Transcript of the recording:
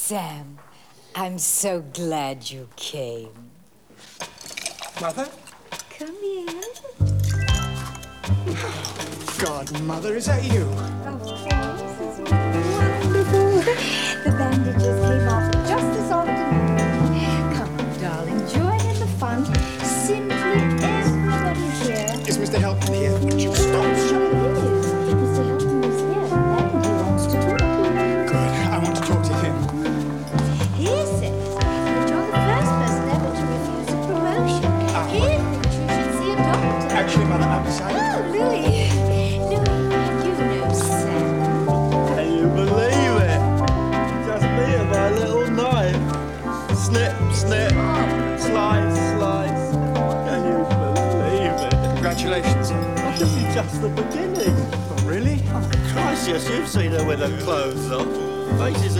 Sam, I'm so glad you came. Mother? Come in. God, Mother, is that you? Of course, it's wonderful. The bandages came off just this afternoon. Come on, darling, join in the fun. Simply everybody's here. Is Mr. Helpman here? Would you stop? Sure is. Mr. Helpman is here, and he wants to talk to you. Good. I want to talk to him. He says that you're the first person ever to refuse a promotion. He thinks you should see a doctor. Actually, Mother, I've decided. Oh, Louis. Louis, you know Sam. Can you believe it? Just me and my little knife. Snip, snip, slice, slice. Can you believe it? Congratulations, son. This is just the beginning. Oh, really? Christ, yes, you've seen her with her clothes on. Faces